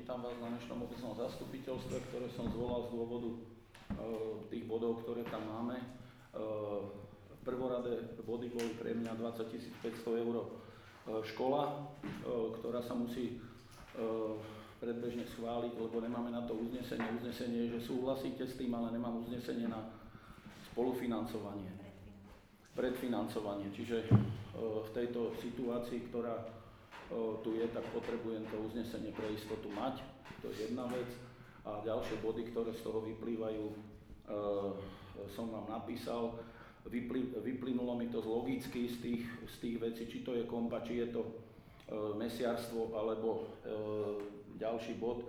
vítam vás na dnešnom obecnom zastupiteľstve, ktoré som zvolal z dôvodu tých bodov, ktoré tam máme. Prvoradé body boli pre mňa 20 500 eur škola, ktorá sa musí predbežne schváliť, lebo nemáme na to uznesenie. Uznesenie je, že súhlasíte s tým, ale nemám uznesenie na spolufinancovanie, predfinancovanie. Čiže v tejto situácii, ktorá tu je, tak potrebujem to uznesenie pre istotu mať. To je jedna vec. A ďalšie body, ktoré z toho vyplývajú, som vám napísal. Vyplynulo mi to logicky z tých vecí, či to je kompa, či je to mesiarstvo, alebo ďalší bod.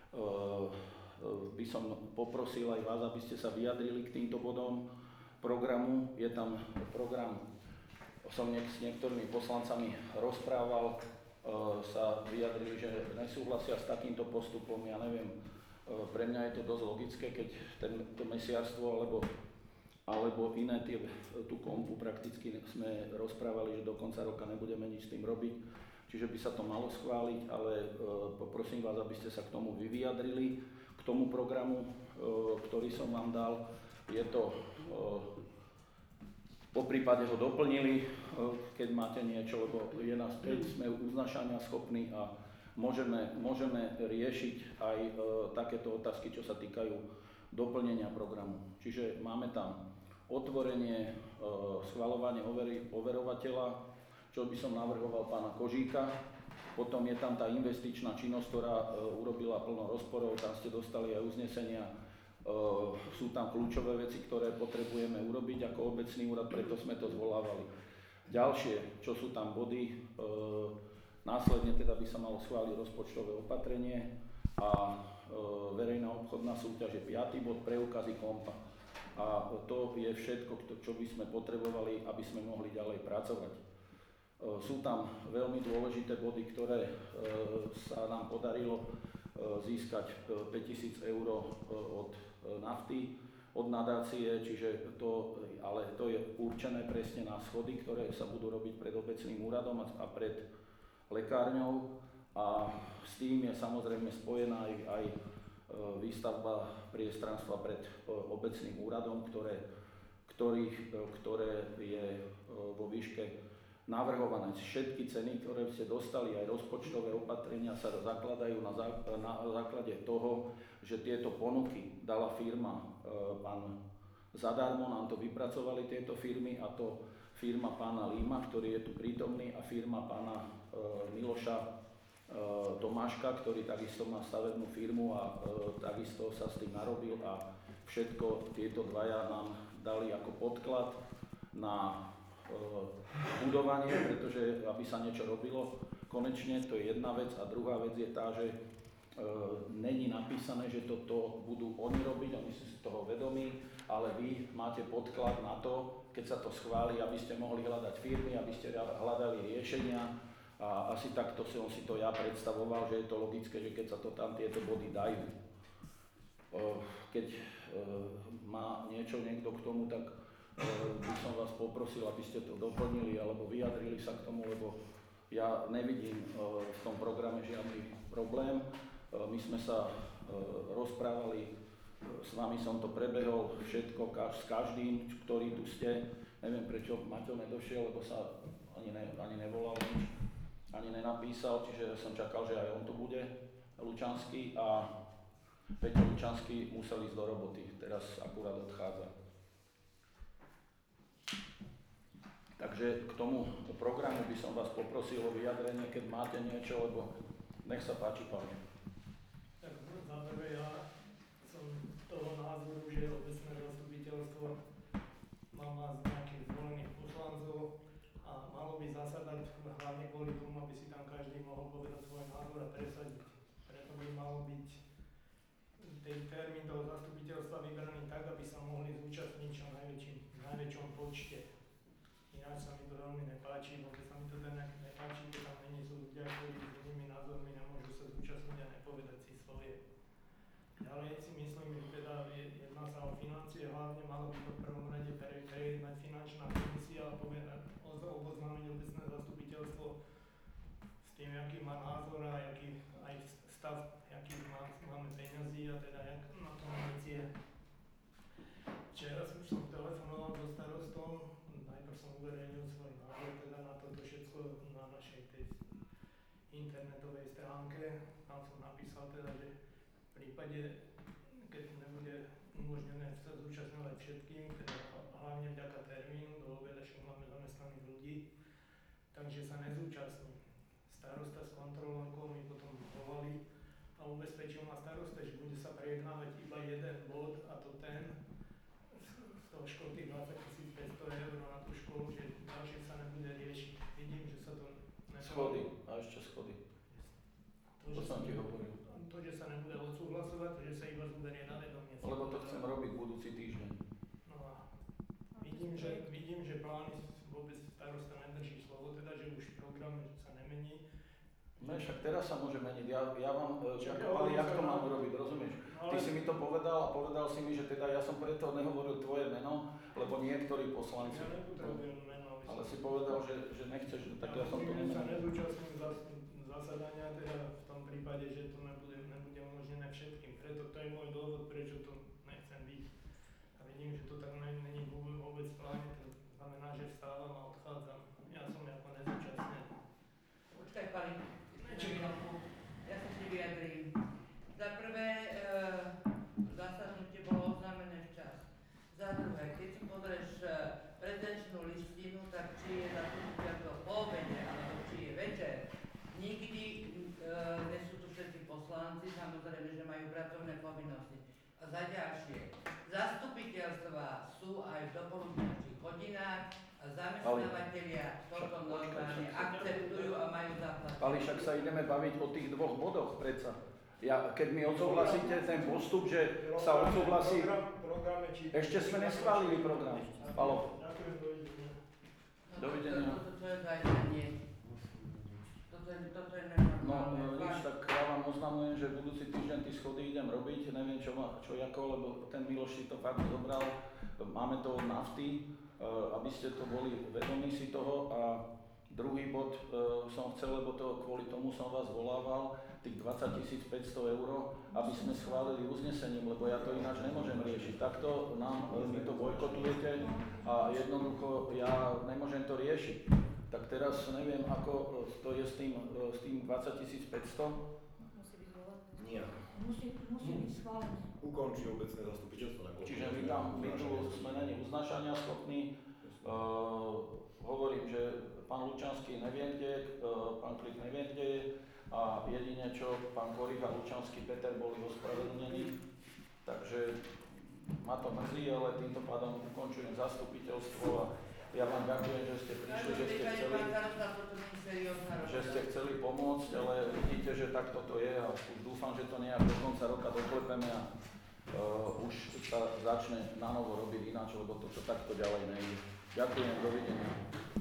By som poprosil aj vás, aby ste sa vyjadrili k týmto bodom programu. Je tam program, som s niektorými poslancami rozprával, sa vyjadrili, že nesúhlasia s takýmto postupom. Ja neviem, pre mňa je to dosť logické, keď to mesiarstvo alebo iné tú kompu prakticky sme rozprávali, že do konca roka nebudeme nič s tým robiť, čiže by sa to malo schváliť, ale poprosím vás, aby ste sa k tomu vyjadrili, k tomu programu, ktorý som vám dal. Je to, po prípade ho doplnili, keď máte niečo, lebo je nás 5, sme uznašania schopní a môžeme riešiť aj takéto otázky, čo sa týkajú doplnenia programu. Čiže máme tam otvorenie, schvaľovanie overovateľa, čo by som navrhoval pána Kožíka. Potom je tam tá investičná činnosť, ktorá urobila plno rozporov, tam ste dostali aj uznesenia. Sú tam kľúčové veci, ktoré potrebujeme urobiť ako obecný úrad, preto sme to zvolávali. Ďalšie, čo sú tam body, následne teda by sa malo schváliť rozpočtové opatrenie a verejná obchodná súťaž je 5. bod, preukazy kompa. A to je všetko, čo by sme potrebovali, aby sme mohli ďalej pracovať. Sú tam veľmi dôležité body, ktoré sa nám podarilo získať 5 000 eur od nafty, od nadácie, čiže ale to je určené presne na schody, ktoré sa budú robiť pred obecným úradom a pred lekárňou, a s tým je samozrejme spojená aj výstavba priestranstva pred obecným úradom, ktoré je vo výške navrhované. Všetky ceny, ktoré ste dostali, aj rozpočtové opatrenia, sa zakladajú na základe toho, že tieto ponuky dala firma, pán zadarmo nám to vypracovali tieto firmy, a to firma pána Líma, ktorý je tu prítomný, a firma pána Miloša Tomáška, ktorý takisto má stavebnú firmu a takisto sa s tým narobil, a všetko tieto dvaja nám dali ako podklad na budovanie, pretože aby sa niečo robilo konečne, to je jedna vec, a druhá vec je tá, že není napísané, že toto budú oni robiť, oni sú si toho vedomí, ale vy máte podklad na to, keď sa to schváli, aby ste mohli hľadať firmy, aby ste hľadali riešenia, a asi takto som si to ja predstavoval, že je to logické, že keď sa to tam tieto body dajú. Keď má niečo niekto k tomu, tak by som vás poprosil, aby ste to doplnili alebo vyjadrili sa k tomu, lebo ja nevidím v tom programe žiadny problém. My sme sa rozprávali, s vami som to prebehol všetko s každým, ktorý tu ste. Neviem, prečo Maťo nedošiel, lebo sa ani nevolal nič, ani nenapísal, čiže som čakal, že aj on tu bude, Lučanský, a Peťo Lučanský musel ísť do roboty, teraz akurát odchádza. Takže k tomu programu by som vás poprosil o vyjadrenie, keď máte niečo, lebo nech sa páči, pán. Tak za prvé, ja som toho názoru, že obecné zastupiteľstvo má mať nejakých zvolených poslancov a malo by zasadať hlavne kvôli tomu, aby si tam každý mohol povedať svoj názor a presadiť. Preto by malo byť ten termín toho zastupiteľstva vybraný tak, aby sa mohli zúčastniť čo najväčšom počte. Ináč sa mi to veľmi nepáči, vôbec sa mi to nepáči, že tam sú ľudia, ktorí s inými názormi nemôžu sa zúčastniť a nepovedať si svoje. Ďalej si myslím, že teda jedná sa o financie, hlavne malo by to v prvom rade prejednať finančná komisia a oboznámiť obecné zastupiteľstvo s tým, aký má názor a aký aj stav, akých máme peňazí a teda jak na to máme cieľ. Včera som telefonoval so starostom, najprv som uverejnil svoj názor teda na toto všetko na našej tej internetovej stránke. Tam som napísal teda, že v prípade, keď nebude umožnené sa zúčastňovať všetkým, teda hlavne vďaka termínu, do obeda však máme zamestnaných ľudí, takže sa nezúčastním. Starosta s kontrolórkou mi potom volali a ubezpečil ma starosta, že bude sa prejednávať iba jeden bod, a to ten z toho škôl tých 20 500 eur na tú školu, že ďalšie sa nebude riešiť. Vidím, že sa to Schody, a ešte schody. To som ti hovoril. To, že sa nebude odsúhlasovať, to, že sa iba zoberie na vedomie. Lebo to chcem robiť budúci týždeň. No a vidím, že plány vôbec starosta nedrží slovo, teda, že už program sa nemení. No však teraz sa môže meniť. Ja vám čakal, jak to mám urobiť, rozumieš? Ty si mi to povedal a povedal si mi, že teda ja som preto nehovoril tvoje meno, lebo niektorí poslanci. Ja nepotrebujem meno. Ale si povedal, že nechceš, tak ja som to nemenil. Ja sa nezúčastním zasadania, teda v tom prípade, že to nebude umožnené všetkým. Preto to je môj dôvod, prečo to nechcem byť. A vidím, že to tak není vôbec v pláne, to znamená, že vstávam a odchádzam. Ja som ako nezúčastnený. Počkaj, pani. Ja sa ti vyjadrím. Za prvé, zasadnutie bolo oznámené včas. Za druhé, keď si pozrieš prezidenčnú listinu, tak či je zastupiteľstvo po obede, alebo či je večer, nikdy nie sú tu všetci poslanci, samozrejme, že majú pracovné povinnosti. A za ďalšie, zastupiteľstva sú aj v dopoludňajších hodinách a zamestnávateľia toto normálne akceptujú a majú zaplatiť. Ale však sa ideme baviť o tých dvoch bodoch predsa. Keď mi odsúhlasíte ten postup, že sa odsúhlasí... Ešte sme neschválili program. Palo. Dovidenia. Toto je zajtra nie. Toto je nenormálne. No, nič, tak ja vám oznamujem, že budúci týždeň tie schody idem robiť, neviem čo ako, lebo ten Miloš si to fakt zobral. Máme to od nafty, aby ste to boli vedomí si toho. A druhý bod som chcel, lebo to kvôli tomu som vás volával, tých 20 500 eur, aby sme schválili uznesením, lebo ja to ináč nemôžem riešiť. Takto vy to bojkotujete a jednoducho ja nemôžem to riešiť. Tak teraz neviem, ako to je s tým 20 500. Musí byť zvolené. Nie. Musí byť schválené. Ukončí obecné zastupiteľstvo na konci. Čiže my tu sme není uznášania schopní. Hovorím, že pán Lučanský nevie kde, pán Klik nevie kde je a jedine čo pán Korich a Lučanský Peter boli ospravedlnení. Takže ma to mrzí, ale týmto pádom ukončujem zastupiteľstvo a ja vám ďakujem, že ste prišli, že ste chceli pomôcť, ale vidíte, že takto to je a už dúfam, že to nejak do konca roka doklepeme a už sa začne na novo robiť ináč, lebo toto takto ďalej nejde. Ďakujem, dovidenia.